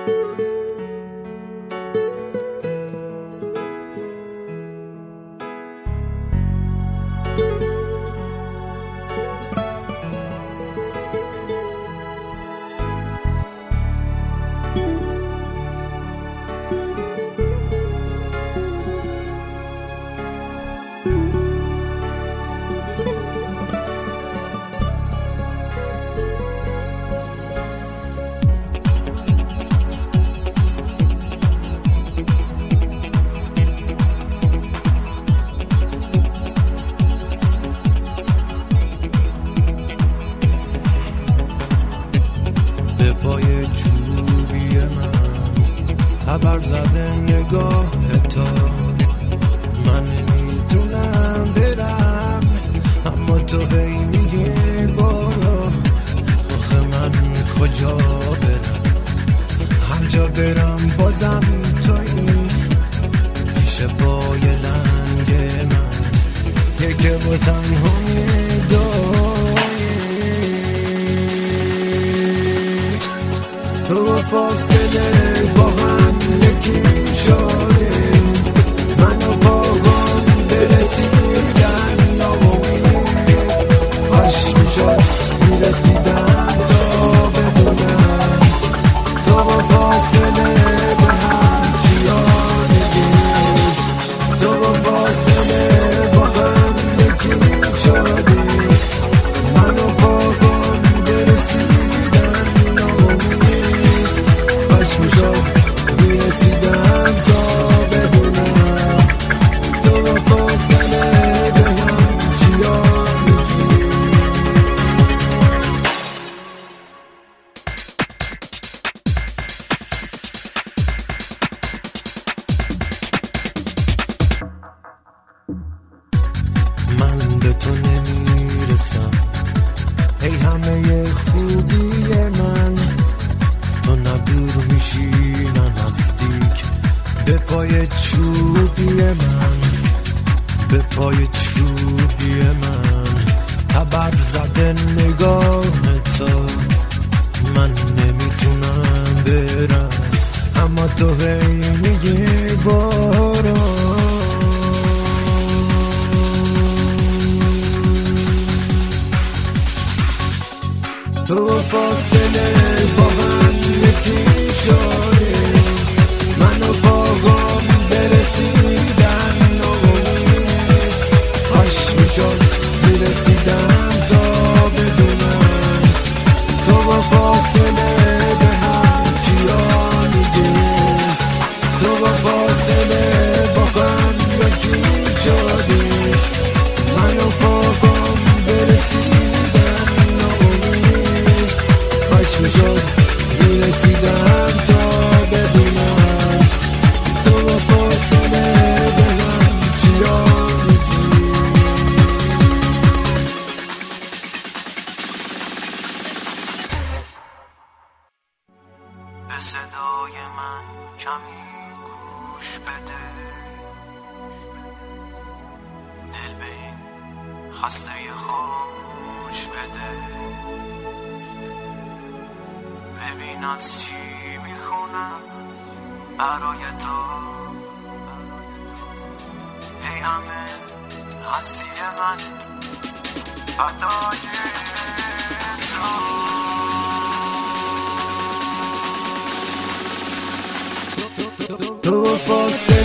خبر زده نگاه تا من نمیتونم برم، اما تو هی میگی برو. آخه من کجا برم؟ هر جا برم بازم تویی پیش پای لنگ من، یکی با تنها میدایی. تو فاصله با هم یکی شده، من و پاهم برسیدن ناامید. کاش میشد میرسیدم تا بدونم تو با فاصله به هم چیا میگی. تو با فاصله با هم یکی شدی، من و پاهم برسیدن ناامید. کاش میشد میرسیدم تا بدونم تو با فاصله به هم چیا میگی. من به تو نمیرسم، ای همه خوبی من. تو نه دور میشی نه نزدیک، به پای چوبی من، به پای چوبی من. تبر زده نگاه تا من نمیتونم برم، اما تو هی میگی برو. تو فاصله با هم یکی شده، من و پاهم برسیدن ناامید. کاش میشد میرسیدم تا بدونم تو با فاصله به هم چیا میگی. تو با فاصله با هم یکی شدی، من و پاهم برسیدن ناامید. کاش میشد میرسیدم تا بدونم تو با فاصله به هم چیا میگی. به صدای من کمی گوش بده، دل به این خسته خوش بده. ببین از چی میخونم برای تو، ای همه هستی من فدای تو. تو فاصله